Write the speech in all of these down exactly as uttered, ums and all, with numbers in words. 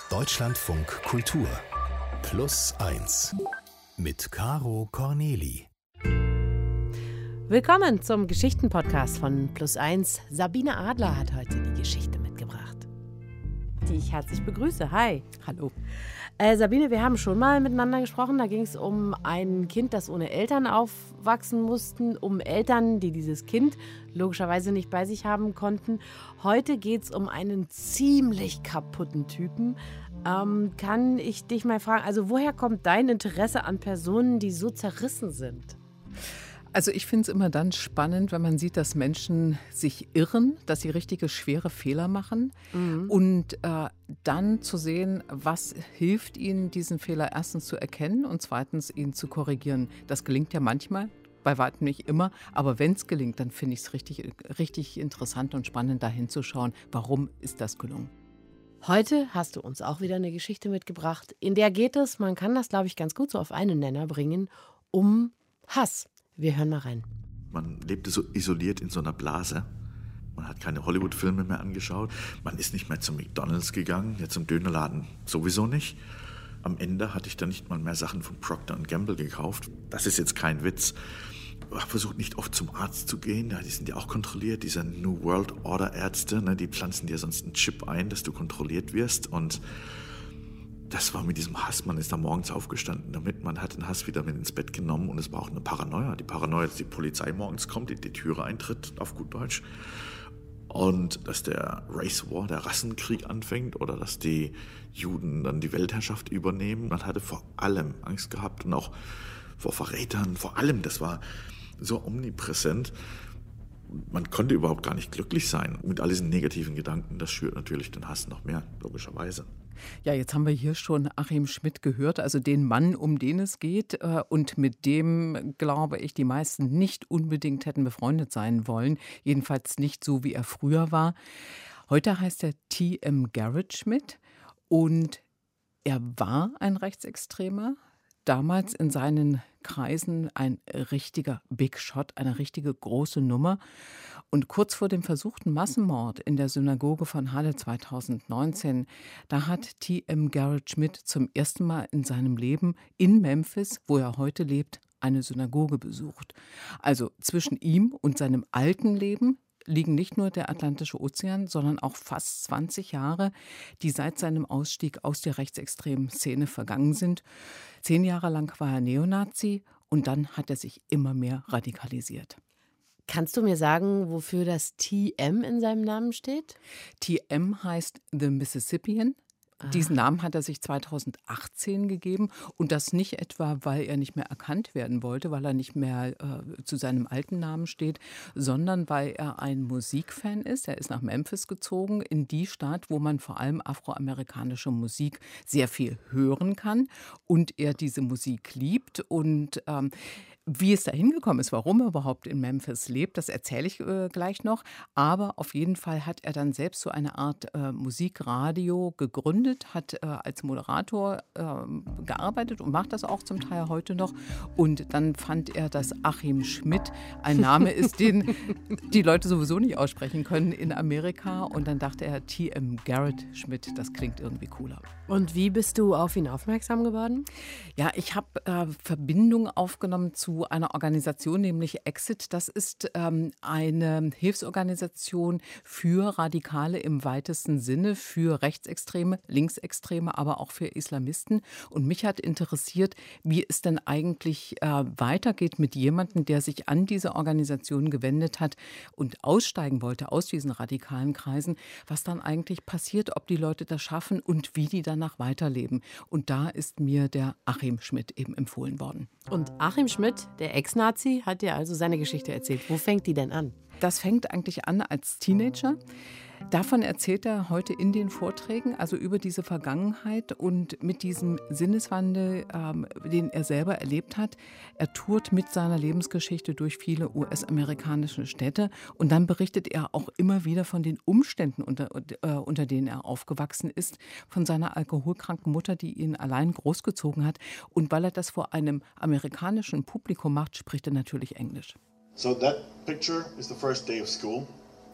Deutschlandfunk Kultur Plus eins mit Caro Corneli. Willkommen zum Geschichtenpodcast von Plus eins. Sabine Adler hat heute die Geschichte mitgebracht, die ich herzlich begrüße. Hi. Hallo. Äh, Sabine, wir haben schon mal miteinander gesprochen. Da ging es um ein Kind, das ohne Eltern aufwachsen musste, um Eltern, die dieses Kind logischerweise nicht bei sich haben konnten. Heute geht es um einen ziemlich kaputten Typen. Ähm, kann ich dich mal fragen, also woher kommt dein Interesse an Personen, die so zerrissen sind? Also ich finde es immer dann spannend, wenn man sieht, dass Menschen sich irren, dass sie richtige schwere Fehler machen mhm. und äh, dann zu sehen, was hilft ihnen, diesen Fehler erstens zu erkennen und zweitens ihn zu korrigieren. Das gelingt ja manchmal, bei weitem nicht immer, aber wenn es gelingt, dann finde ich es richtig, richtig interessant und spannend, da hinzuschauen, warum ist das gelungen. Heute hast du uns auch wieder eine Geschichte mitgebracht, in der geht es, man kann das glaube ich ganz gut so auf einen Nenner bringen, um Hass. Wir hören mal rein. Man lebte so isoliert in so einer Blase. Man hat keine Hollywood-Filme mehr angeschaut. Man ist nicht mehr zum McDonald's gegangen, ja zum Dönerladen sowieso nicht. Am Ende hatte ich dann nicht mal mehr Sachen von Procter und Gamble gekauft. Das ist jetzt kein Witz. Ich habe versucht, nicht oft zum Arzt zu gehen. Ja, die sind ja auch kontrolliert, diese New World Order Ärzte. Ne, die pflanzen dir sonst einen Chip ein, dass du kontrolliert wirst. Und das war mit diesem Hass, man ist da morgens aufgestanden damit, man hat den Hass wieder mit ins Bett genommen und es war auch eine Paranoia. Die Paranoia, dass die Polizei morgens kommt, die die Türe eintritt, auf gut Deutsch. Und dass der Race War, der Rassenkrieg anfängt oder dass die Juden dann die Weltherrschaft übernehmen. Man hatte vor allem Angst gehabt und auch vor Verrätern, vor allem, das war so omnipräsent. Man konnte überhaupt gar nicht glücklich sein mit all diesen negativen Gedanken. Das schürt natürlich den Hass noch mehr, logischerweise. Ja, jetzt haben wir hier schon Achim Schmidt gehört, also den Mann, um den es geht und mit dem, glaube ich, die meisten nicht unbedingt hätten befreundet sein wollen. Jedenfalls nicht so, wie er früher war. Heute heißt er T M Garrett Schmidt und er war ein Rechtsextremer. Damals in seinen Kreisen ein richtiger Big Shot, eine richtige große Nummer. Und kurz vor dem versuchten Massenmord in der Synagoge von Halle zweitausendneunzehn, da hat T M Garrett Schmidt zum ersten Mal in seinem Leben in Memphis, wo er heute lebt, eine Synagoge besucht. Also zwischen ihm und seinem alten Leben liegen nicht nur der Atlantische Ozean, sondern auch fast zwanzig Jahre, die seit seinem Ausstieg aus der rechtsextremen Szene vergangen sind. Zehn Jahre lang war er Neonazi und dann hat er sich immer mehr radikalisiert. Kannst du mir sagen, wofür das T M in seinem Namen steht? T M heißt The Mississippian. Diesen Namen hat er sich zweitausendachtzehn gegeben und das nicht etwa, weil er nicht mehr erkannt werden wollte, weil er nicht mehr äh, zu seinem alten Namen steht, sondern weil er ein Musikfan ist. Er ist nach Memphis gezogen, in die Stadt, wo man vor allem afroamerikanische Musik sehr viel hören kann und er diese Musik liebt und ähm, wie es da hingekommen ist, warum er überhaupt in Memphis lebt, das erzähle ich äh, gleich noch. Aber auf jeden Fall hat er dann selbst so eine Art äh, Musikradio gegründet, hat äh, als Moderator äh, gearbeitet und macht das auch zum Teil heute noch. Und dann fand er, dass Achim Schmidt ein Name ist, den die Leute sowieso nicht aussprechen können in Amerika. Und dann dachte er, T M Garrett Schmidt, das klingt irgendwie cooler. Und wie bist du auf ihn aufmerksam geworden? Ja, ich habe äh, Verbindung aufgenommen zu einer Organisation, nämlich Exit. Das ist ähm, eine Hilfsorganisation für Radikale im weitesten Sinne, für Rechtsextreme, Linksextreme, aber auch für Islamisten. Und mich hat interessiert, wie es denn eigentlich äh, weitergeht mit jemandem, der sich an diese Organisation gewendet hat und aussteigen wollte aus diesen radikalen Kreisen, was dann eigentlich passiert, ob die Leute das schaffen und wie die danach weiterleben. Und da ist mir der Achim Schmidt eben empfohlen worden. Und Achim Schmidt, der Ex-Nazi, hat dir also seine Geschichte erzählt. Wo fängt die denn an? Das fängt eigentlich an als Teenager. Davon erzählt er heute in den Vorträgen, also über diese Vergangenheit und mit diesem Sinneswandel, ähm, den er selber erlebt hat. Er tourt mit seiner Lebensgeschichte durch viele U S-amerikanische Städte und dann berichtet er auch immer wieder von den Umständen, unter, äh, unter denen er aufgewachsen ist, von seiner alkoholkranken Mutter, die ihn allein großgezogen hat. Und weil er das vor einem amerikanischen Publikum macht, spricht er natürlich Englisch. So that picture is the first day of school.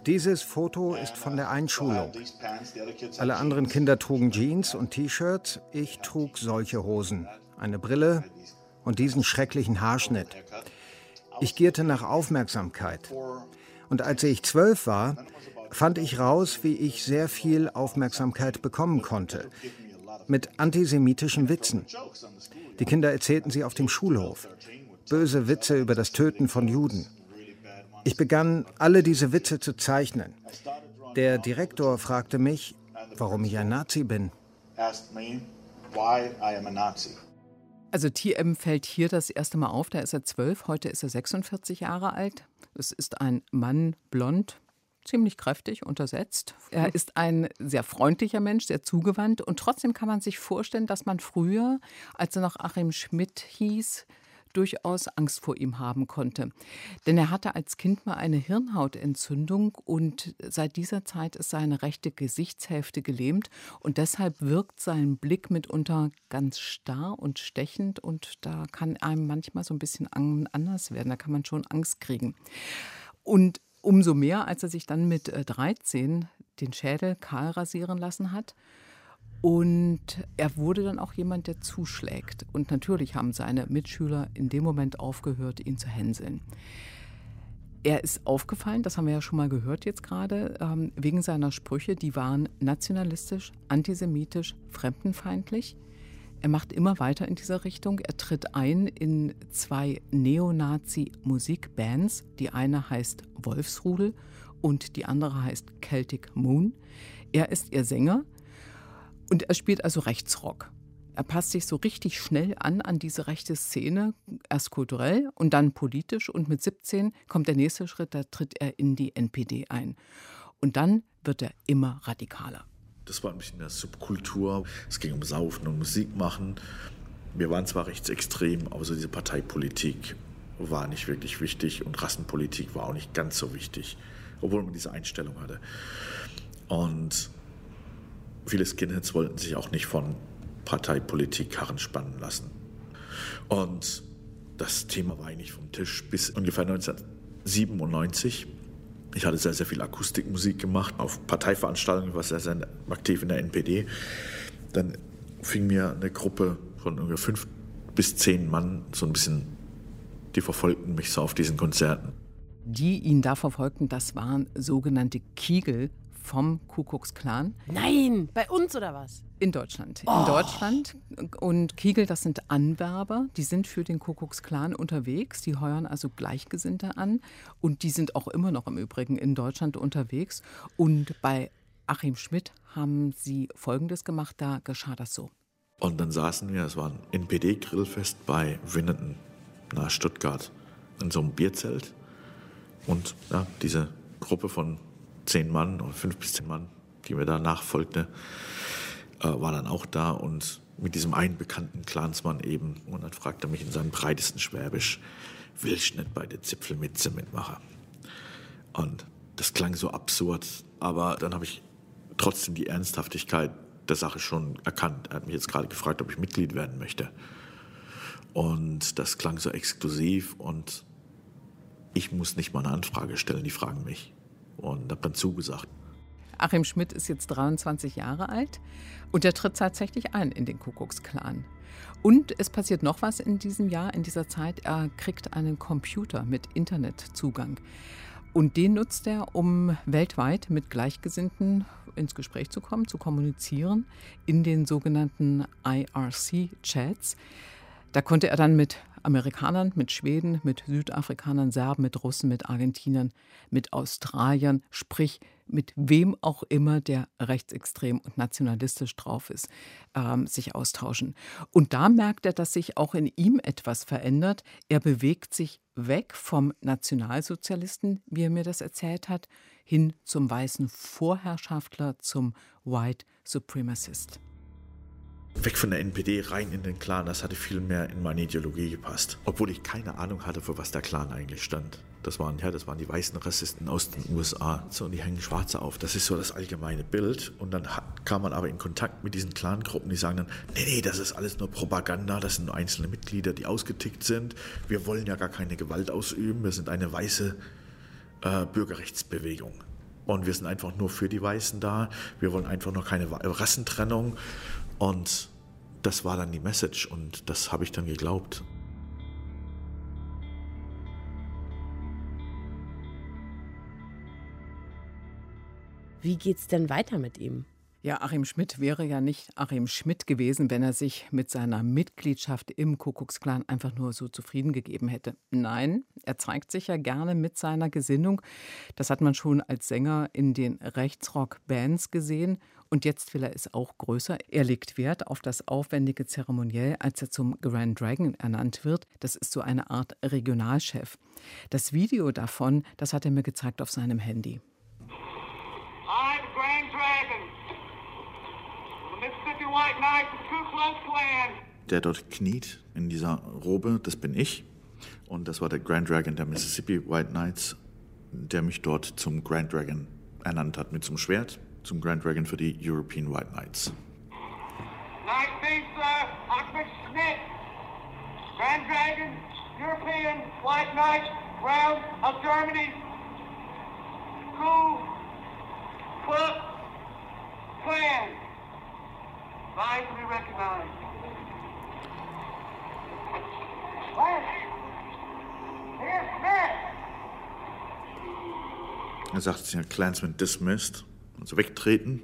Dieses Foto ist von der Einschulung. Alle anderen Kinder trugen Jeans und T-Shirts. Ich trug solche Hosen, eine Brille und diesen schrecklichen Haarschnitt. Ich gierte nach Aufmerksamkeit. Und als ich zwölf war, fand ich raus, wie ich sehr viel Aufmerksamkeit bekommen konnte. Mit antisemitischen Witzen. Die Kinder erzählten sie auf dem Schulhof. Böse Witze über das Töten von Juden. Ich begann, alle diese Witze zu zeichnen. Der Direktor fragte mich, warum ich ein Nazi bin. Also T M fällt hier das erste Mal auf, da ist er zwölf, heute ist er sechsundvierzig Jahre alt. Es ist ein Mann, blond, ziemlich kräftig, untersetzt. Er ist ein sehr freundlicher Mensch, sehr zugewandt. Und trotzdem kann man sich vorstellen, dass man früher, als er noch Achim Schmidt hieß, durchaus Angst vor ihm haben konnte. Denn er hatte als Kind mal eine Hirnhautentzündung und seit dieser Zeit ist seine rechte Gesichtshälfte gelähmt und deshalb wirkt sein Blick mitunter ganz starr und stechend und da kann einem manchmal so ein bisschen anders werden, da kann man schon Angst kriegen. Und umso mehr, als er sich dann mit dreizehn den Schädel kahl rasieren lassen hat. Und er wurde dann auch jemand, der zuschlägt. Und natürlich haben seine Mitschüler in dem Moment aufgehört, ihn zu hänseln. Er ist aufgefallen, das haben wir ja schon mal gehört jetzt gerade, ähm, wegen seiner Sprüche, die waren nationalistisch, antisemitisch, fremdenfeindlich. Er macht immer weiter in dieser Richtung. Er tritt ein in zwei Neonazi-Musikbands. Die eine heißt Wolfsrudel und die andere heißt Celtic Moon. Er ist ihr Sänger. Und er spielt also Rechtsrock. Er passt sich so richtig schnell an an diese rechte Szene, erst kulturell und dann politisch. Und mit siebzehn kommt der nächste Schritt, da tritt er in die N P D ein. Und dann wird er immer radikaler. Das war ein bisschen eine Subkultur. Es ging um Saufen und Musik machen. Wir waren zwar rechtsextrem, aber so diese Parteipolitik war nicht wirklich wichtig und Rassenpolitik war auch nicht ganz so wichtig, obwohl man diese Einstellung hatte. Und viele Skinheads wollten sich auch nicht von Parteipolitik Karren spannen lassen. Und das Thema war eigentlich vom Tisch bis ungefähr neunzehnhundertsiebenundneunzig. Ich hatte sehr, sehr viel Akustikmusik gemacht, auf Parteiveranstaltungen, war sehr, sehr aktiv in der N P D. Dann fing mir eine Gruppe von ungefähr fünf bis zehn Mann so ein bisschen, die verfolgten mich so auf diesen Konzerten. Die ihn da verfolgten, das waren sogenannte Kiegel vom Ku Klux Klan. Nein, bei uns oder was? In Deutschland. Oh. In Deutschland. Und Kiegel, das sind Anwerber, die sind für den Ku Klux Klan unterwegs, die heuern also Gleichgesinnte an und die sind auch immer noch im Übrigen in Deutschland unterwegs. Und bei Achim Schmidt haben sie Folgendes gemacht, da geschah das so. Und dann saßen wir, es war ein N P D-Grillfest bei Winnenden, nahe Stuttgart, in so einem Bierzelt. Und ja, diese Gruppe von zehn Mann oder fünf bis zehn Mann, die mir da nachfolgte, äh, war dann auch da und mit diesem einen bekannten Clansmann eben. Und dann fragte er mich in seinem breitesten Schwäbisch, will ich nicht bei der Zipfelmütze mitmachen? Und das klang so absurd, aber dann habe ich trotzdem die Ernsthaftigkeit der Sache schon erkannt. Er hat mich jetzt gerade gefragt, ob ich Mitglied werden möchte. Und das klang so exklusiv und ich muss nicht mal eine Anfrage stellen, die fragen mich. Und habe dann zugesagt. Achim Schmidt ist jetzt dreiundzwanzig Jahre alt und er tritt tatsächlich ein in den Ku Klux Klan. Und es passiert noch was in diesem Jahr, in dieser Zeit. Er kriegt einen Computer mit Internetzugang. Und den nutzt er, um weltweit mit Gleichgesinnten ins Gespräch zu kommen, zu kommunizieren, in den sogenannten I R C-Chats. Da konnte er dann mit Amerikanern, mit Schweden, mit Südafrikanern, Serben, mit Russen, mit Argentiniern, mit Australiern, sprich mit wem auch immer, der rechtsextrem und nationalistisch drauf ist, ähm, sich austauschen. Und da merkt er, dass sich auch in ihm etwas verändert. Er bewegt sich weg vom Nationalsozialisten, wie er mir das erzählt hat, hin zum weißen Vorherrschaftler, zum White Supremacist. Weg von der N P D rein in den Clan, das hatte viel mehr in meine Ideologie gepasst. Obwohl ich keine Ahnung hatte, für was der Clan eigentlich stand. Das waren, ja, das waren die weißen Rassisten aus den U S A. So, und die hängen Schwarze auf. Das ist so das allgemeine Bild. Und dann hat, kam man aber in Kontakt mit diesen Clangruppen, die sagen dann, nee, nee, das ist alles nur Propaganda, das sind nur einzelne Mitglieder, die ausgetickt sind. Wir wollen ja gar keine Gewalt ausüben, wir sind eine weiße äh, Bürgerrechtsbewegung. Und wir sind einfach nur für die Weißen da. Wir wollen einfach noch keine Rassentrennung. Und das war dann die Message und das habe ich dann geglaubt. Wie geht's denn weiter mit ihm? Ja, Achim Schmidt wäre ja nicht Achim Schmidt gewesen, wenn er sich mit seiner Mitgliedschaft im Kuckucksklan einfach nur so zufrieden gegeben hätte. Nein, er zeigt sich ja gerne mit seiner Gesinnung. Das hat man schon als Sänger in den Rechtsrock-Bands gesehen. Und jetzt will er es auch größer. Er legt Wert auf das aufwendige Zeremoniell, als er zum Grand Dragon ernannt wird. Das ist so eine Art Regionalchef. Das Video davon, das hat er mir gezeigt auf seinem Handy. I, the Grand Dragon, the Mississippi White Knights of Ku Klux Klan. Der dort kniet in dieser Robe, das bin ich. Und das war der Grand Dragon der Mississippi White Knights, der mich dort zum Grand Dragon ernannt hat mit zum Schwert, zum Grand Dragon für die European White Knights. Knight Sir Achim Schmidt, Grand Dragon, European White Knights, Realm of Germany, Ku Klux Klan. Rise to be recognized. Here's Smith. Er sagt, es ist ja Klansman dismissed, also wegtreten.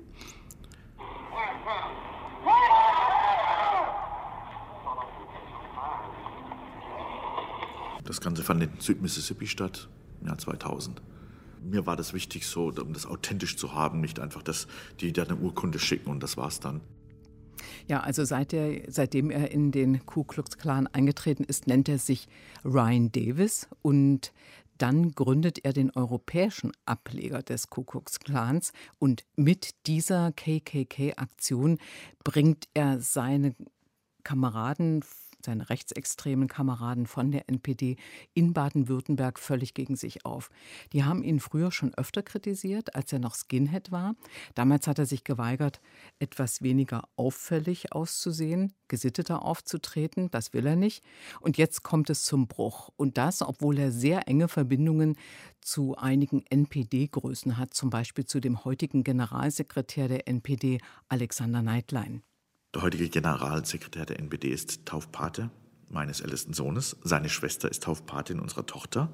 Das Ganze fand in Südmississippi statt, im Jahr zweitausend. Mir war das wichtig, so, um das authentisch zu haben, nicht einfach, dass die da eine Urkunde schicken und das war's dann. Ja, also seit er, seitdem er in den Ku Klux Klan eingetreten ist, nennt er sich Ryan Davis und dann gründet er den europäischen Ableger des Ku Klux Klans und mit dieser K K K-Aktion bringt er seine Kameraden, seine rechtsextremen Kameraden von der N P D in Baden-Württemberg völlig gegen sich auf. Die haben ihn früher schon öfter kritisiert, als er noch Skinhead war. Damals hat er sich geweigert, etwas weniger auffällig auszusehen, gesitteter aufzutreten. Das will er nicht. Und jetzt kommt es zum Bruch. Und das, obwohl er sehr enge Verbindungen zu einigen N P D-Größen hat, zum Beispiel zu dem heutigen Generalsekretär der N P D, Alexander Neidlein. Der heutige Generalsekretär der N P D ist Taufpate meines ältesten Sohnes. Seine Schwester ist Taufpatin unserer Tochter.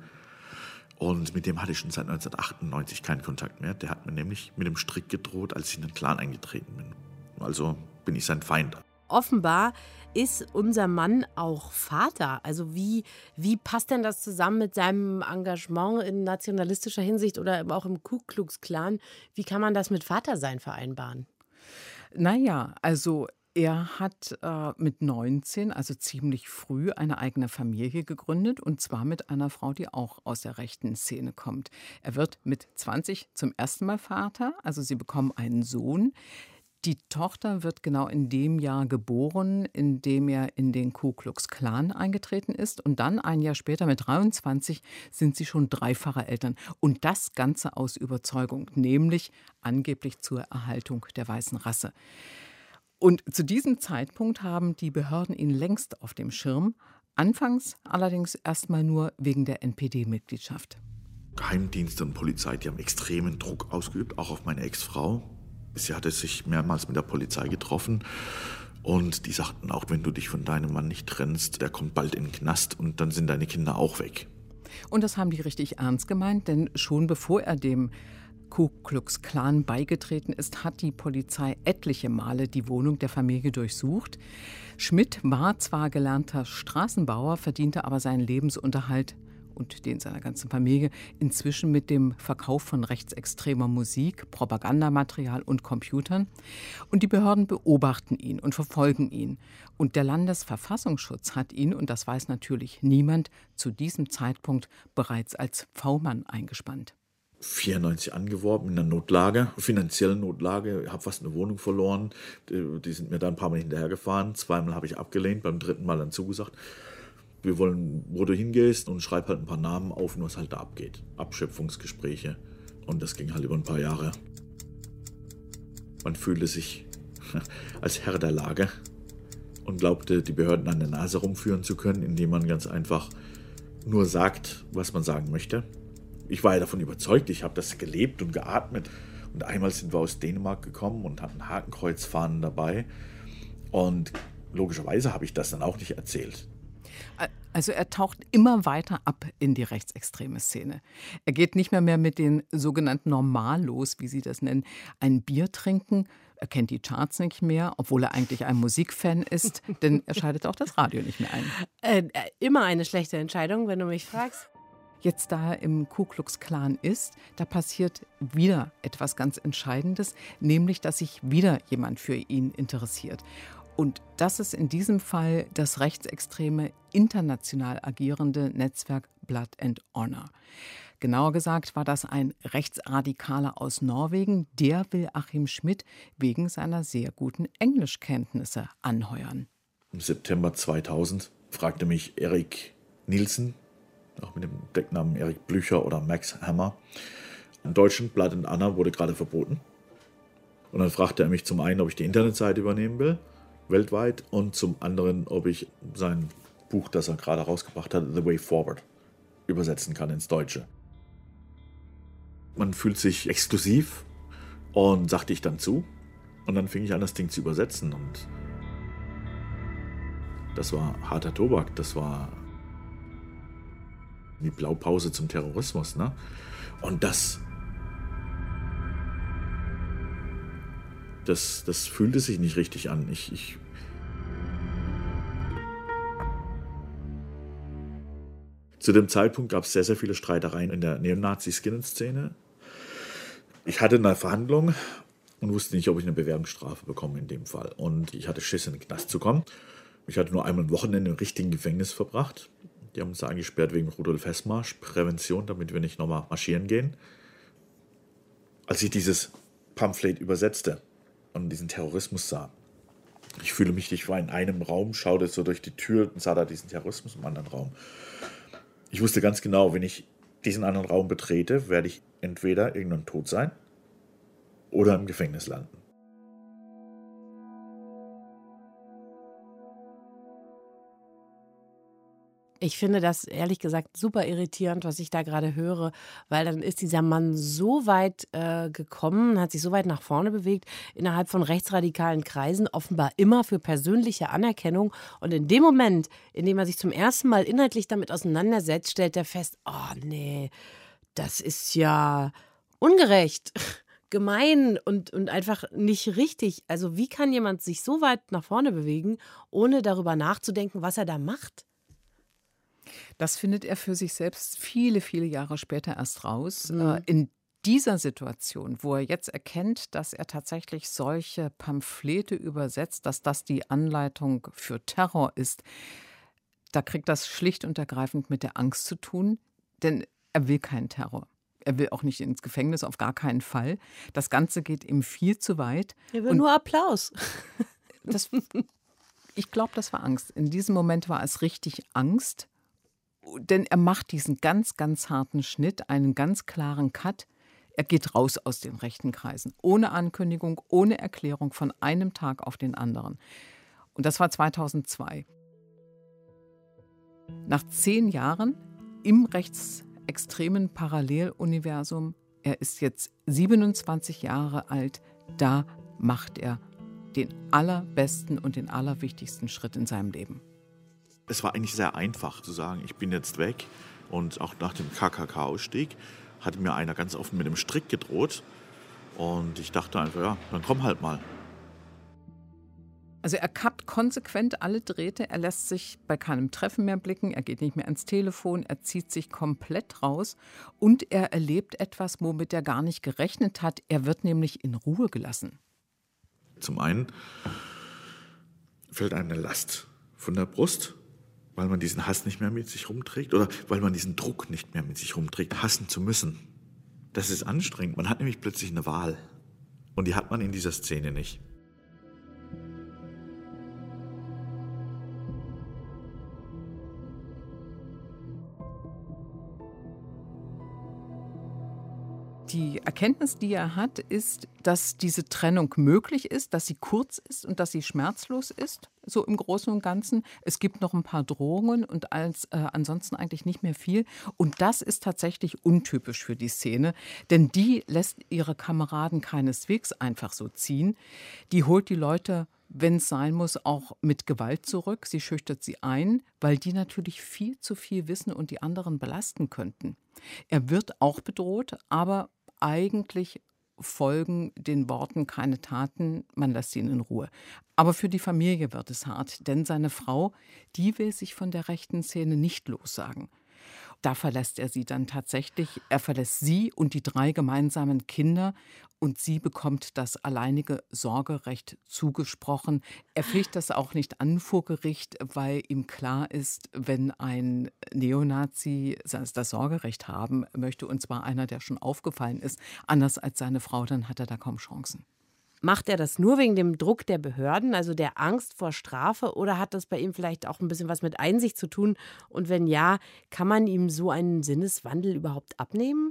Und mit dem hatte ich schon seit neunzehnhundertachtundneunzig keinen Kontakt mehr. Der hat mir nämlich mit dem Strick gedroht, als ich in den Clan eingetreten bin. Also bin ich sein Feind. Offenbar ist unser Mann auch Vater. Also wie, wie passt denn das zusammen mit seinem Engagement in nationalistischer Hinsicht oder auch im Ku Klux Klan? Wie kann man das mit Vatersein vereinbaren? Naja, also er hat äh, mit neunzehn, also ziemlich früh, eine eigene Familie gegründet und zwar mit einer Frau, die auch aus der rechten Szene kommt. Er wird mit zwanzig zum ersten Mal Vater, also sie bekommen einen Sohn. Die Tochter wird genau in dem Jahr geboren, in dem er in den Ku Klux Klan eingetreten ist. Und dann, ein Jahr später, mit dreiundzwanzig, sind sie schon dreifache Eltern. Und das Ganze aus Überzeugung, nämlich angeblich zur Erhaltung der weißen Rasse. Und zu diesem Zeitpunkt haben die Behörden ihn längst auf dem Schirm. Anfangs allerdings erstmal nur wegen der N P D-Mitgliedschaft. Geheimdienste und Polizei, die haben extremen Druck ausgeübt, auch auf meine Ex-Frau. Sie hatte sich mehrmals mit der Polizei getroffen und die sagten auch, wenn du dich von deinem Mann nicht trennst, der kommt bald in den Knast und dann sind deine Kinder auch weg. Und das haben die richtig ernst gemeint, denn schon bevor er dem Ku Klux Klan beigetreten ist, hat die Polizei etliche Male die Wohnung der Familie durchsucht. Schmidt war zwar gelernter Straßenbauer, verdiente aber seinen Lebensunterhalt und den seiner ganzen Familie inzwischen mit dem Verkauf von rechtsextremer Musik, Propagandamaterial und Computern. Und die Behörden beobachten ihn und verfolgen ihn. Und der Landesverfassungsschutz hat ihn, und das weiß natürlich niemand, zu diesem Zeitpunkt bereits als V-Mann eingespannt. vierundneunzig angeworben in der Notlage, finanziellen Notlage, habe fast eine Wohnung verloren. Die, die sind mir dann ein paar Mal hinterhergefahren. Zweimal habe ich abgelehnt, beim dritten Mal dann zugesagt. Wir wollen, wo du hingehst und schreib halt ein paar Namen auf, nur was halt da abgeht. Abschöpfungsgespräche. Und das ging halt über ein paar Jahre. Man fühlte sich als Herr der Lage und glaubte, die Behörden an der Nase rumführen zu können, indem man ganz einfach nur sagt, was man sagen möchte. ich war ja davon überzeugt, ich habe das gelebt und geatmet. Und einmal sind wir aus Dänemark gekommen und hatten Hakenkreuzfahnen dabei. Und logischerweise habe ich das dann auch nicht erzählt. Also er taucht immer weiter ab in die rechtsextreme Szene. Er geht nicht mehr, mehr mit den sogenannten Normallos, wie sie das nennen, ein Bier trinken. Er kennt die Charts nicht mehr, obwohl er eigentlich ein Musikfan ist, denn er schaltet auch das Radio nicht mehr ein. Äh, immer eine schlechte Entscheidung, wenn du mich fragst. Jetzt, da er im Ku Klux Klan ist, da passiert wieder etwas ganz Entscheidendes, nämlich, dass sich wieder jemand für ihn interessiert. Und das ist in diesem Fall das rechtsextreme, international agierende Netzwerk Blood and Honor. Genauer gesagt war das ein Rechtsradikaler aus Norwegen, der will Achim Schmidt wegen seiner sehr guten Englischkenntnisse anheuern. Im September zweitausend fragte mich Erik Nielsen, auch mit dem Decknamen Erik Blücher oder Max Hammer. In Deutschland, Blood and Honor wurde gerade verboten. Und dann fragte er mich zum einen, ob ich die Internetseite übernehmen will, weltweit, und zum anderen, ob ich sein Buch, das er gerade rausgebracht hat, The Way Forward, übersetzen kann ins Deutsche. Man fühlt sich exklusiv und sagte ich dann zu. Und dann fing ich an, das Ding zu übersetzen. Und das war harter Tobak, das war die Blaupause zum Terrorismus, ne? Und das, das, das fühlte sich nicht richtig an. Ich, ich Zu dem Zeitpunkt gab es sehr, sehr viele Streitereien in der Neonazi-Skinhead-Szene. Ich hatte eine Verhandlung und wusste nicht, ob ich eine Bewährungsstrafe bekomme in dem Fall. Und ich hatte Schiss, in den Knast zu kommen. Ich hatte nur einmal ein Wochenende im richtigen Gefängnis verbracht. Die haben uns da eingesperrt wegen Rudolf Hess-Marsch, Prävention, damit wir nicht nochmal marschieren gehen. Als ich dieses Pamphlet übersetzte und diesen Terrorismus sah, ich fühle mich, ich war in einem Raum, schaute so durch die Tür und sah da diesen Terrorismus im anderen Raum. Ich wusste ganz genau, wenn ich diesen anderen Raum betrete, werde ich entweder irgendwann tot sein oder im Gefängnis landen. Ich finde das ehrlich gesagt super irritierend, was ich da gerade höre, weil dann ist dieser Mann so weit äh, gekommen, hat sich so weit nach vorne bewegt, innerhalb von rechtsradikalen Kreisen, offenbar immer für persönliche Anerkennung. Und in dem Moment, in dem er sich zum ersten Mal inhaltlich damit auseinandersetzt, stellt er fest, oh nee, das ist ja ungerecht, gemein und, und einfach nicht richtig. Also wie kann jemand sich so weit nach vorne bewegen, ohne darüber nachzudenken, was er da macht? Das findet er für sich selbst viele, viele Jahre später erst raus. Mhm. Äh, in dieser Situation, wo er jetzt erkennt, dass er tatsächlich solche Pamphlete übersetzt, dass das die Anleitung für Terror ist, da kriegt das schlicht und ergreifend mit der Angst zu tun, denn er will keinen Terror. Er will auch nicht ins Gefängnis, auf gar keinen Fall. Das Ganze geht ihm viel zu weit. Er will Und nur Applaus. das, ich glaube, das war Angst. In diesem Moment war es richtig Angst. Denn er macht diesen ganz, ganz harten Schnitt, einen ganz klaren Cut. Er geht raus aus den rechten Kreisen, ohne Ankündigung, ohne Erklärung, von einem Tag auf den anderen. Und das war zweitausendzwei. Nach zehn Jahren im rechtsextremen Paralleluniversum, er ist jetzt siebenundzwanzig Jahre alt, da macht er den allerbesten und den allerwichtigsten Schritt in seinem Leben. Es war eigentlich sehr einfach zu sagen, ich bin jetzt weg. Und auch nach dem K K K-Ausstieg hatte mir einer ganz offen mit dem Strick gedroht. Und ich dachte einfach, ja, dann komm halt mal. Also er kappt konsequent alle Drähte, er lässt sich bei keinem Treffen mehr blicken, er geht nicht mehr ans Telefon, er zieht sich komplett raus und er erlebt etwas, womit er gar nicht gerechnet hat. Er wird nämlich in Ruhe gelassen. Zum einen fällt einem eine Last von der Brust, weil man diesen Hass nicht mehr mit sich rumträgt oder weil man diesen Druck nicht mehr mit sich rumträgt, hassen zu müssen. Das ist anstrengend. Man hat nämlich plötzlich eine Wahl. Und die hat man in dieser Szene nicht. Die Erkenntnis, die er hat, ist, dass diese Trennung möglich ist, dass sie kurz ist und dass sie schmerzlos ist, so im Großen und Ganzen. Es gibt noch ein paar Drohungen und als, äh, ansonsten eigentlich nicht mehr viel. Und das ist tatsächlich untypisch für die Szene, denn die lässt ihre Kameraden keineswegs einfach so ziehen. Die holt die Leute, wenn es sein muss, auch mit Gewalt zurück. Sie schüchtert sie ein, weil die natürlich viel zu viel wissen und die anderen belasten könnten. Er wird auch bedroht, aber eigentlich folgen den Worten keine Taten, man lässt ihn in Ruhe. Aber für die Familie wird es hart, denn seine Frau, die will sich von der rechten Szene nicht lossagen. Da verlässt er sie dann tatsächlich. Er verlässt sie und die drei gemeinsamen Kinder und sie bekommt das alleinige Sorgerecht zugesprochen. Er ficht das auch nicht an vor Gericht, weil ihm klar ist, wenn ein Neonazi das Sorgerecht haben möchte, und zwar einer, der schon aufgefallen ist, anders als seine Frau, dann hat er da kaum Chancen. Macht er das nur wegen dem Druck der Behörden, also der Angst vor Strafe, oder hat das bei ihm vielleicht auch ein bisschen was mit Einsicht zu tun? Und wenn ja, kann man ihm so einen Sinneswandel überhaupt abnehmen?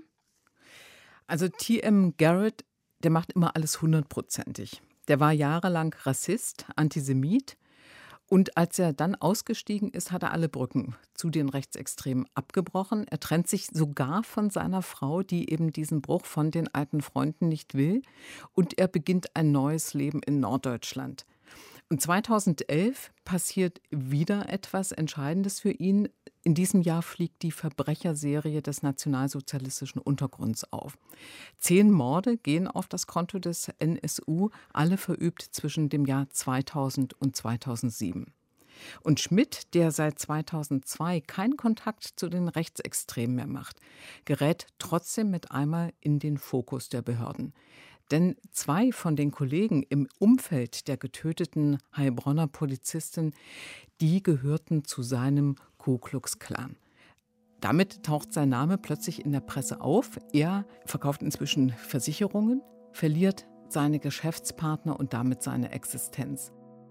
Also T M Garrett, der macht immer alles hundertprozentig. Der war jahrelang Rassist, Antisemit. Und als er dann ausgestiegen ist, hat er alle Brücken zu den Rechtsextremen abgebrochen. Er trennt sich sogar von seiner Frau, die eben diesen Bruch von den alten Freunden nicht will. Und er beginnt ein neues Leben in Norddeutschland. Und zweitausendelf passiert wieder etwas Entscheidendes für ihn. In diesem Jahr fliegt die Verbrecherserie des nationalsozialistischen Untergrunds auf. Zehn Morde gehen auf das Konto des N S U, alle verübt zwischen dem Jahr zweitausend und zweitausendsieben. Und Schmidt, der seit zweitausendzwei keinen Kontakt zu den Rechtsextremen mehr macht, gerät trotzdem mit einmal in den Fokus der Behörden. Denn zwei von den Kollegen im Umfeld der getöteten Heilbronner Polizistin, die gehörten zu seinem Ku Klux Klan. Damit taucht sein Name plötzlich in der Presse auf. Er verkauft inzwischen Versicherungen, verliert seine Geschäftspartner und damit seine Existenz.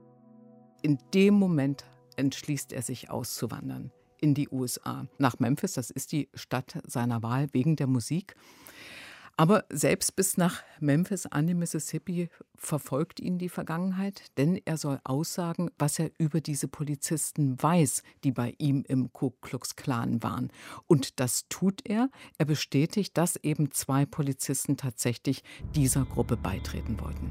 In dem Moment entschließt er sich auszuwandern in die U S A. Nach Memphis, das ist die Stadt seiner Wahl wegen der Musik. Aber selbst bis nach Memphis an den Mississippi verfolgt ihn die Vergangenheit, denn er soll aussagen, was er über diese Polizisten weiß, die bei ihm im Ku Klux Klan waren. Und das tut er. Er bestätigt, dass eben zwei Polizisten tatsächlich dieser Gruppe beitreten wollten.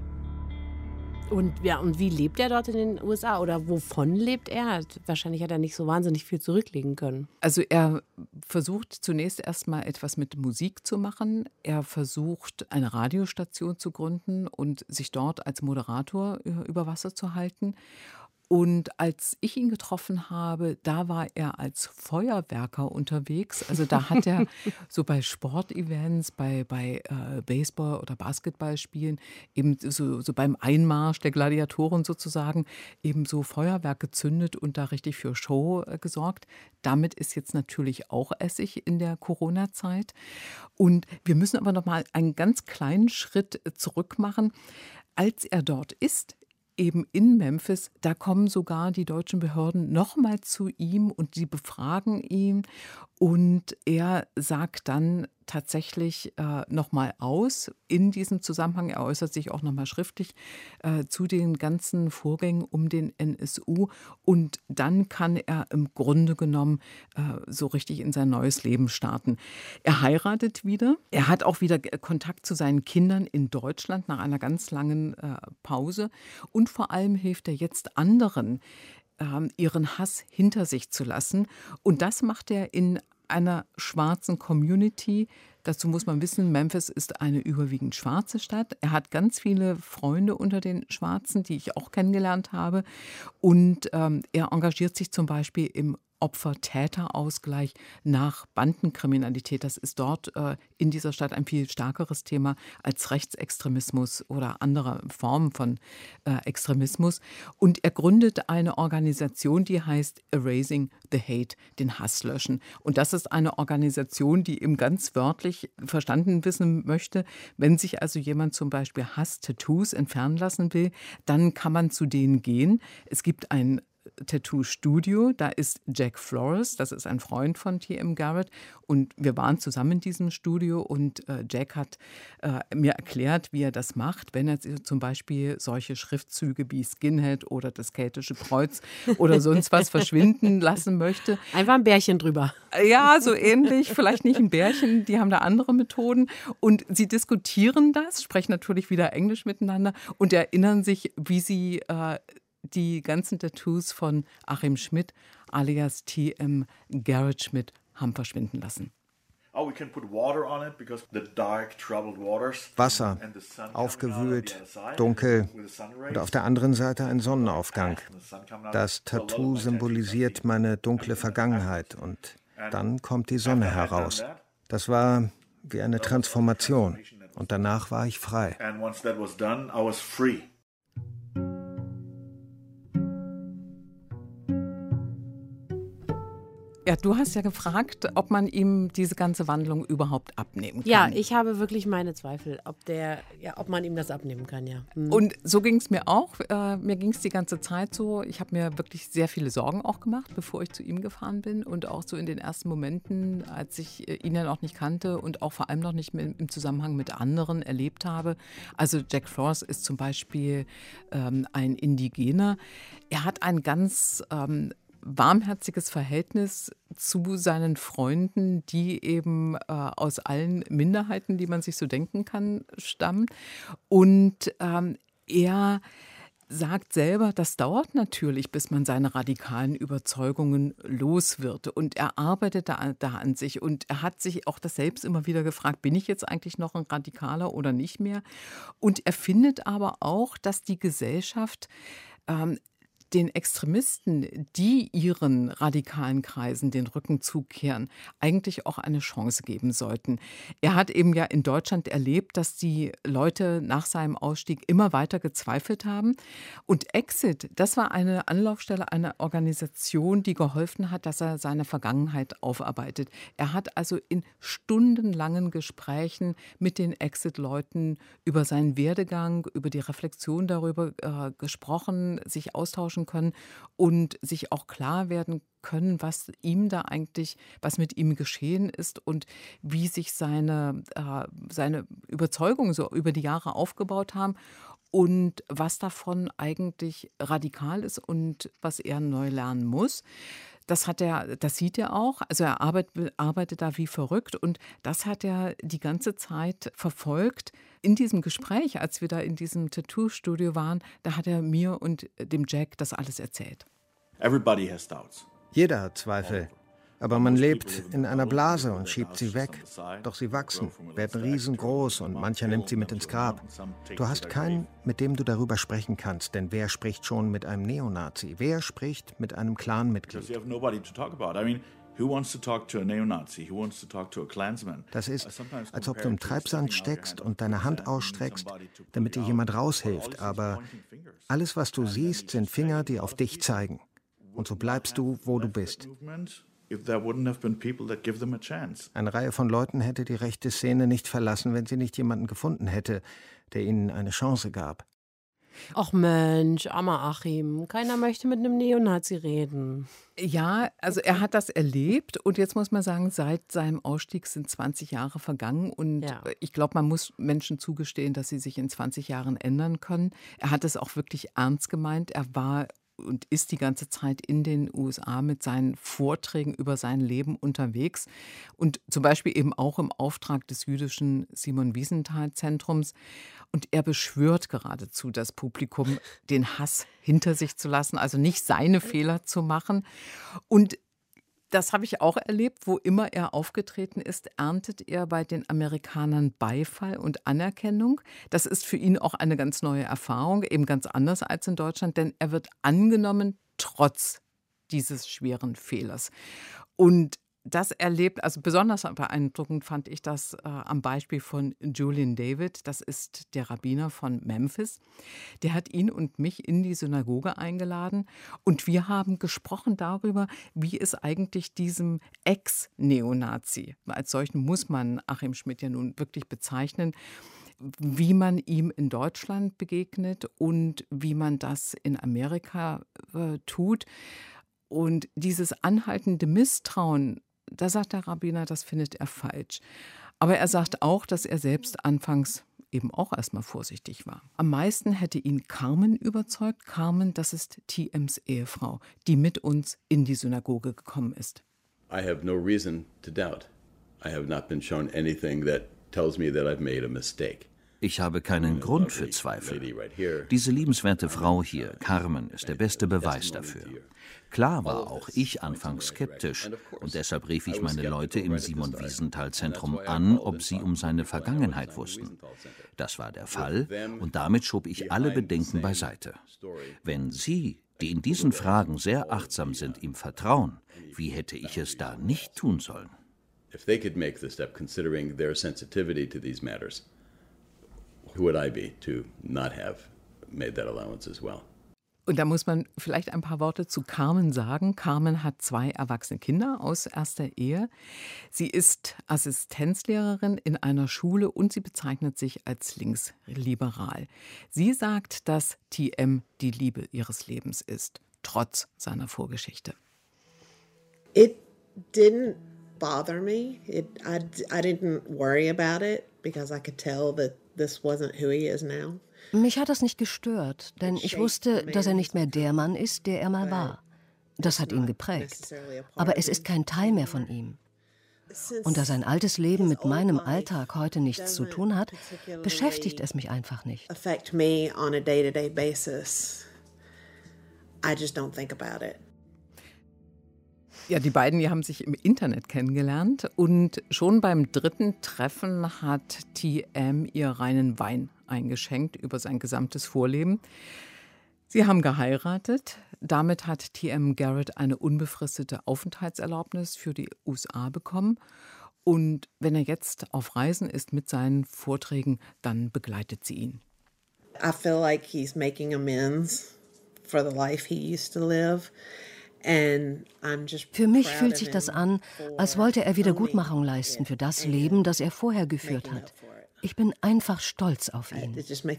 Und, ja, und wie lebt er dort in den U S A oder wovon lebt er? Wahrscheinlich hat er nicht so wahnsinnig viel zurücklegen können. Also er versucht zunächst erstmal etwas mit Musik zu machen. Er versucht, eine Radiostation zu gründen und sich dort als Moderator über Wasser zu halten. Und als ich ihn getroffen habe, da war er als Feuerwerker unterwegs. Also da hat er so bei Sportevents, bei, bei äh, Baseball- oder Basketballspielen, eben so, so beim Einmarsch der Gladiatoren sozusagen, eben so Feuerwerk gezündet und da richtig für Show äh, gesorgt. Damit ist jetzt natürlich auch Essig in der Corona-Zeit. Und wir müssen aber noch mal einen ganz kleinen Schritt zurück machen. Als er dort ist, eben in Memphis, da kommen sogar die deutschen Behörden nochmal zu ihm und sie befragen ihn und er sagt dann tatsächlich äh, nochmal aus in diesem Zusammenhang. Er äußert sich auch nochmal schriftlich äh, zu den ganzen Vorgängen um den N S U und dann kann er im Grunde genommen äh, so richtig in sein neues Leben starten. Er heiratet wieder. Er hat auch wieder Kontakt zu seinen Kindern in Deutschland nach einer ganz langen äh, Pause und vor allem hilft er jetzt anderen, äh, ihren Hass hinter sich zu lassen und das macht er in einer schwarzen Community. Dazu muss man wissen, Memphis ist eine überwiegend schwarze Stadt. Er hat ganz viele Freunde unter den Schwarzen, die ich auch kennengelernt habe. Und ähm, er engagiert sich zum Beispiel im Opfer-Täter-Ausgleich nach Bandenkriminalität. Das ist dort äh, in dieser Stadt ein viel stärkeres Thema als Rechtsextremismus oder andere Formen von äh, Extremismus. Und er gründet eine Organisation, die heißt Erasing the Hate, den Hass löschen. Und das ist eine Organisation, die eben ganz wörtlich verstanden wissen möchte, wenn sich also jemand zum Beispiel Hass-Tattoos entfernen lassen will, dann kann man zu denen gehen. Es gibt ein Tattoo-Studio. Da ist Jack Flores, das ist ein Freund von T M. Garrett. Und wir waren zusammen in diesem Studio und äh, Jack hat äh, mir erklärt, wie er das macht, wenn er zum Beispiel solche Schriftzüge wie Skinhead oder das keltische Kreuz oder sonst was verschwinden lassen möchte. Einfach ein Bärchen drüber. Ja, so ähnlich. Vielleicht nicht ein Bärchen, die haben da andere Methoden. Und sie diskutieren das, sprechen natürlich wieder Englisch miteinander und erinnern sich, wie sie äh, die ganzen Tattoos von Achim Schmidt alias T M. Garrett Schmidt haben verschwinden lassen. Wasser, aufgewühlt, dunkel und auf der anderen Seite ein Sonnenaufgang. Das Tattoo symbolisiert meine dunkle Vergangenheit und dann kommt die Sonne heraus. Das war wie eine Transformation und danach war ich frei. Ja, du hast ja gefragt, ob man ihm diese ganze Wandlung überhaupt abnehmen kann. Ja, ich habe wirklich meine Zweifel, ob, der, ja, ob man ihm das abnehmen kann, ja. Hm. Und so ging es mir auch. Äh, mir ging es die ganze Zeit so. Ich habe mir wirklich sehr viele Sorgen auch gemacht, bevor ich zu ihm gefahren bin. Und auch so in den ersten Momenten, als ich äh, ihn ja noch nicht kannte und auch vor allem noch nicht mit, im Zusammenhang mit anderen erlebt habe. Also Jack Flores ist zum Beispiel ähm, ein Indigener. Er hat ein ganz ähm, warmherziges Verhältnis zu seinen Freunden, die eben äh, aus allen Minderheiten, die man sich so denken kann, stammen. Und ähm, er sagt selber, das dauert natürlich, bis man seine radikalen Überzeugungen los wird. Und er arbeitet da, da an sich. Und er hat sich auch das selbst immer wieder gefragt, bin ich jetzt eigentlich noch ein Radikaler oder nicht mehr? Und er findet aber auch, dass die Gesellschaft ähm, den Extremisten, die ihren radikalen Kreisen den Rücken zukehren, eigentlich auch eine Chance geben sollten. Er hat eben ja in Deutschland erlebt, dass die Leute nach seinem Ausstieg immer weiter gezweifelt haben. Und Exit, das war eine Anlaufstelle, eine Organisation, die geholfen hat, dass er seine Vergangenheit aufarbeitet. Er hat also in stundenlangen Gesprächen mit den Exit-Leuten über seinen Werdegang, über die Reflexion darüber äh, gesprochen, sich austauschen können und sich auch klar werden können, was ihm da eigentlich, was mit ihm geschehen ist und wie sich seine, äh, seine Überzeugungen so über die Jahre aufgebaut haben und was davon eigentlich radikal ist und was er neu lernen muss. Das hat er, das sieht er auch. Also er arbeitet, arbeitet da wie verrückt und das hat er die ganze Zeit verfolgt. In diesem Gespräch, als wir da in diesem Tattoo-Studio waren, da hat er mir und dem Jack das alles erzählt. Everybody has doubts. Jeder hat Zweifel. Aber man lebt in einer Blase und schiebt sie weg. Doch sie wachsen, werden riesengroß und mancher nimmt sie mit ins Grab. Du hast keinen, mit dem du darüber sprechen kannst, denn wer spricht schon mit einem Neonazi? Wer spricht mit einem Clanmitglied? Das ist, als ob du im Treibsand steckst und deine Hand ausstreckst, damit dir jemand raushilft. Aber alles, was du siehst, sind Finger, die auf dich zeigen. Und so bleibst du, wo du bist. Eine Reihe von Leuten hätte die rechte Szene nicht verlassen, wenn sie nicht jemanden gefunden hätte, der ihnen eine Chance gab. Ach Mensch, armer Achim, keiner möchte mit einem Neonazi reden. Ja, also er hat das erlebt und jetzt muss man sagen, seit seinem Ausstieg sind zwanzig Jahre vergangen und ja. Ich glaube, man muss Menschen zugestehen, dass sie sich in zwanzig Jahren ändern können. Er hat es auch wirklich ernst gemeint. Er war und ist die ganze Zeit in den U S A mit seinen Vorträgen über sein Leben unterwegs und zum Beispiel eben auch im Auftrag des jüdischen Simon-Wiesenthal-Zentrums. Und er beschwört geradezu das Publikum, den Hass hinter sich zu lassen, also nicht seine Fehler zu machen. Und das habe ich auch erlebt, wo immer er aufgetreten ist, erntet er bei den Amerikanern Beifall und Anerkennung. Das ist für ihn auch eine ganz neue Erfahrung, eben ganz anders als in Deutschland, denn er wird angenommen trotz dieses schweren Fehlers. Und das erlebt, also besonders beeindruckend fand ich das äh, am Beispiel von Julian David. Das ist der Rabbiner von Memphis. Der hat ihn und mich in die Synagoge eingeladen und wir haben gesprochen darüber, wie es eigentlich diesem Ex-Neonazi, als solchen muss man Achim Schmidt ja nun wirklich bezeichnen, wie man ihm in Deutschland begegnet und wie man das in Amerika äh, tut. Und dieses anhaltende Misstrauen, da sagt der Rabbiner, das findet er falsch. Aber er sagt auch, dass er selbst anfangs eben auch erstmal vorsichtig war. Am meisten hätte ihn Carmen überzeugt. Carmen, das ist T Ms Ehefrau, die mit uns in die Synagoge gekommen ist. I have no reason to doubt. I have not been shown anything that tells me that I've made a mistake. Ich habe keinen Grund für Zweifel. Diese liebenswerte Frau hier, Carmen, ist der beste Beweis dafür. Klar war auch ich anfangs skeptisch und deshalb rief ich meine Leute im Simon-Wiesenthal-Zentrum an, ob sie um seine Vergangenheit wussten. Das war der Fall und damit schob ich alle Bedenken beiseite. Wenn Sie, die in diesen Fragen sehr achtsam sind, ihm vertrauen, wie hätte ich es da nicht tun sollen? If they could make the step considering their sensitivity to these matters, who would I be to not have made that allowance as well? Und da muss man vielleicht ein paar Worte zu Carmen sagen. Carmen hat zwei erwachsene Kinder aus erster Ehe. Sie ist Assistenzlehrerin in einer Schule und sie bezeichnet sich als linksliberal. Sie sagt, dass T M die Liebe ihres Lebens ist, trotz seiner Vorgeschichte. It didn't bother me. It, I, I didn't worry about it because I could tell that this wasn't who he is now. Mich hat das nicht gestört, denn ich wusste, dass er nicht mehr der Mann ist, der er mal war. Das hat ihn geprägt. Aber es ist kein Teil mehr von ihm. Und da sein altes Leben mit meinem Alltag heute nichts zu tun hat, beschäftigt es mich einfach nicht. Ja, die beiden, die haben sich im Internet kennengelernt und schon beim dritten Treffen hat T M ihr reinen Wein eingeschenkt über sein gesamtes Vorleben. Sie haben geheiratet. Damit hat T M Garrett eine unbefristete Aufenthaltserlaubnis für die U S A bekommen. Und wenn er jetzt auf Reisen ist mit seinen Vorträgen, dann begleitet sie ihn. I feel like he's making amends for the life he used to live. Für mich fühlt sich das an, als wollte er Wiedergutmachung leisten für das Leben, das er vorher geführt hat. Ich bin einfach stolz auf ihn.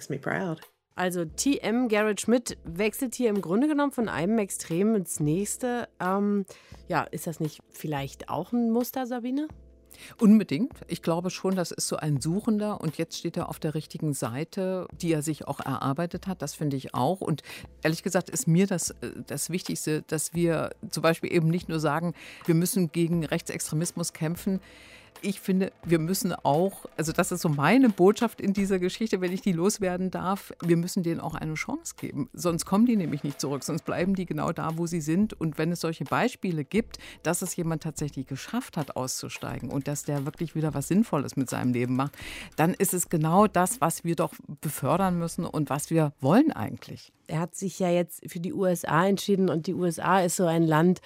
Also T M Garrett Schmidt wechselt hier im Grunde genommen von einem Extrem ins nächste. Ähm, ja, ist das nicht vielleicht auch ein Muster, Sabine? Unbedingt. Ich glaube schon, das ist so ein Suchender und jetzt steht er auf der richtigen Seite, die er sich auch erarbeitet hat. Das finde ich auch. Und ehrlich gesagt ist mir das, das Wichtigste, dass wir zum Beispiel eben nicht nur sagen, wir müssen gegen Rechtsextremismus kämpfen. Ich finde, wir müssen auch, also das ist so meine Botschaft in dieser Geschichte, wenn ich die loswerden darf, wir müssen denen auch eine Chance geben. Sonst kommen die nämlich nicht zurück, sonst bleiben die genau da, wo sie sind. Und wenn es solche Beispiele gibt, dass es jemand tatsächlich geschafft hat, auszusteigen und dass der wirklich wieder was Sinnvolles mit seinem Leben macht, dann ist es genau das, was wir doch befördern müssen und was wir wollen eigentlich. Er hat sich ja jetzt für die U S A entschieden und die U S A ist so ein Land,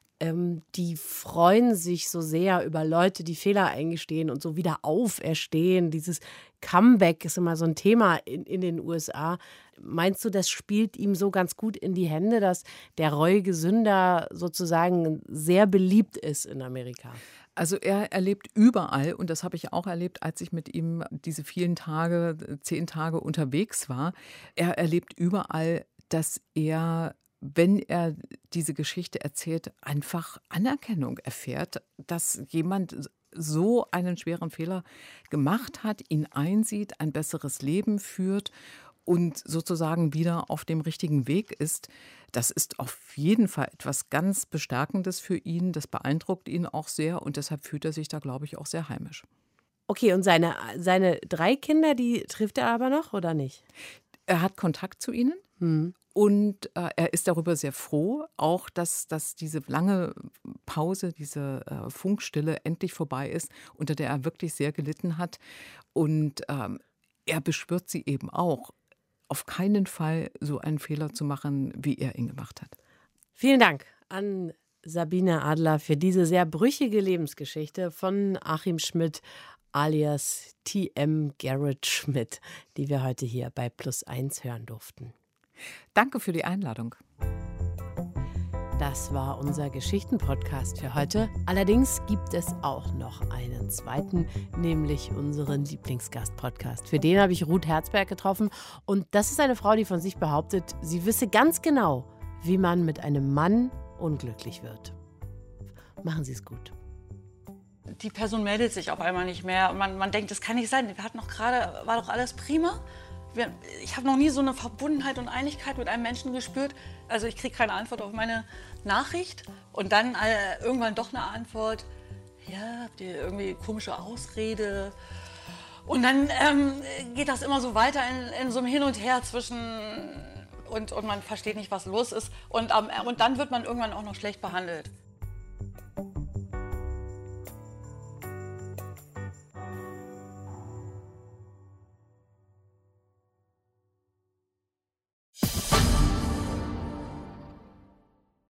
die freuen sich so sehr über Leute, die Fehler eingestehen und so wieder auferstehen. Dieses Comeback ist immer so ein Thema in, in den U S A. Meinst du, das spielt ihm so ganz gut in die Hände, dass der reuige Sünder sozusagen sehr beliebt ist in Amerika? Also er erlebt überall, und das habe ich auch erlebt, als ich mit ihm diese vielen Tage, zehn Tage unterwegs war, er erlebt überall, dass er, wenn er diese Geschichte erzählt, einfach Anerkennung erfährt, dass jemand so einen schweren Fehler gemacht hat, ihn einsieht, ein besseres Leben führt und sozusagen wieder auf dem richtigen Weg ist. Das ist auf jeden Fall etwas ganz Bestärkendes für ihn. Das beeindruckt ihn auch sehr und deshalb fühlt er sich da, glaube ich, auch sehr heimisch. Okay, und seine, seine drei Kinder, die trifft er aber noch oder nicht? Er hat Kontakt zu ihnen. Hm. Und äh, er ist darüber sehr froh, auch dass, dass diese lange Pause, diese äh, Funkstille endlich vorbei ist, unter der er wirklich sehr gelitten hat. Und ähm, er beschwört sie eben auch, auf keinen Fall so einen Fehler zu machen, wie er ihn gemacht hat. Vielen Dank an Sabine Adler für diese sehr brüchige Lebensgeschichte von Achim Schmidt alias T M Garrett Schmidt, die wir heute hier bei Plus eins hören durften. Danke für die Einladung. Das war unser Geschichten-Podcast für heute. Allerdings gibt es auch noch einen zweiten, nämlich unseren Lieblingsgast-Podcast. Für den habe ich Ruth Herzberg getroffen. Und das ist eine Frau, die von sich behauptet, sie wisse ganz genau, wie man mit einem Mann unglücklich wird. Machen Sie es gut. Die Person meldet sich auf einmal nicht mehr. Man, man denkt, das kann nicht sein. Wir hatten noch gerade, war doch alles prima. Wir, ich habe noch nie so eine Verbundenheit und Einigkeit mit einem Menschen gespürt. Also ich kriege keine Antwort auf meine Nachricht. Und dann äh, irgendwann doch eine Antwort. Ja, habt ihr irgendwie komische Ausrede? Und dann ähm, geht das immer so weiter in, in so einem Hin und Her zwischen... Und, und man versteht nicht, was los ist. Und, ähm, und dann wird man irgendwann auch noch schlecht behandelt.